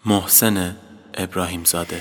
محسن ابراهیمزاده.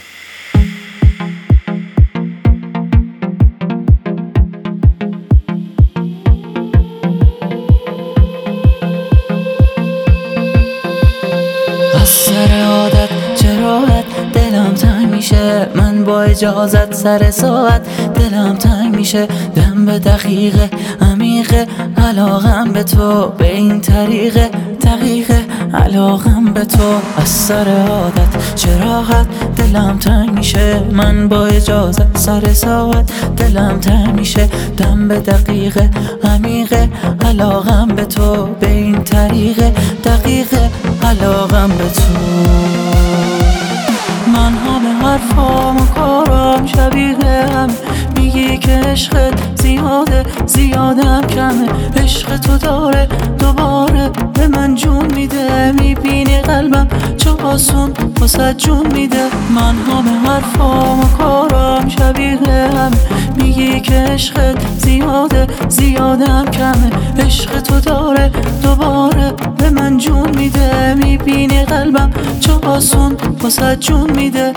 از سر عادت جراحت دلم تنگ میشه، من با اجازت سر ساعت دلم تنگ میشه. دم به دقیقه عمیقه علاقم به تو، به این طریقه دقیقه علاقم به تو. از سر عادت جراحت دلم تنگ میشه، من با اجازت سر ساعت دلم تنگ میشه. دم به دقیقه عمیقه علاقم به تو، به این طریقه دقیقه علاقم به تو. من همه حرفام و کارام شبیه هم، میگی که عشقت زیاده زیادم کمه. عشق تو داره دوباره به من جون میده، میبینی قلبم چه آسون واسه جون میده. من همه حرفام و کارام شبیه هم، میگی که عشقت زیاده زیادم کمه. عشق تو داره دوباره به من جون میده، میبینی قلبم چه آسون واسه جون میده.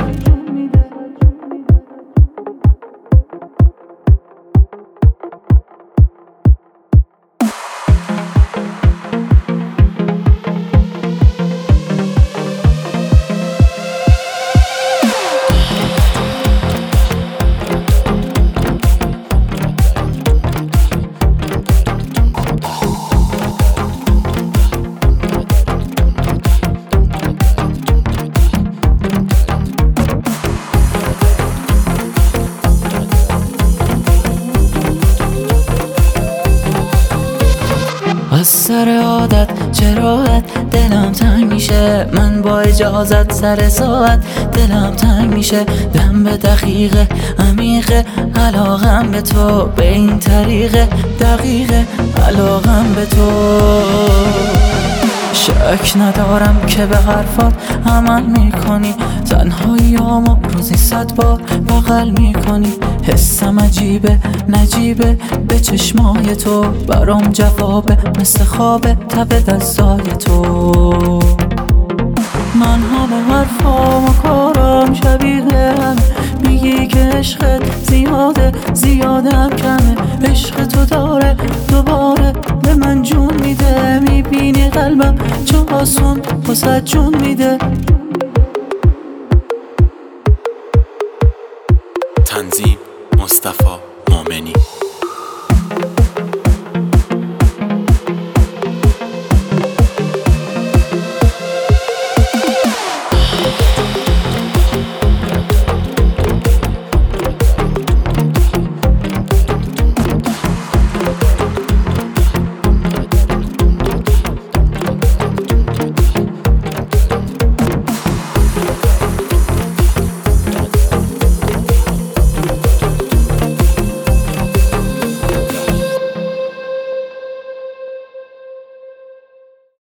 از سر عادت جراحت دلم تنگ میشه، من با اجازت سر ساعت دلم تنگ میشه. دم به دقیقه عمیقه علاقم به تو، به این طریقه دقیقه علاقم به تو. شک ندارم که به حرفات عمل میکنی، تنهاییامو روزی 100 بار بغل میکنی. حسم عجیبه نجیبه به چشمای تو، برام جوابه مثل خوابه تب دستای تو. من همه حرفام و کارام شبیه هم، میگی که عشقت زیاده زیادم کمه. عشق تو داره دوباره به من جون میده، میبینی قلبم چه آسون واسه جون میده. تنظیم مصطفی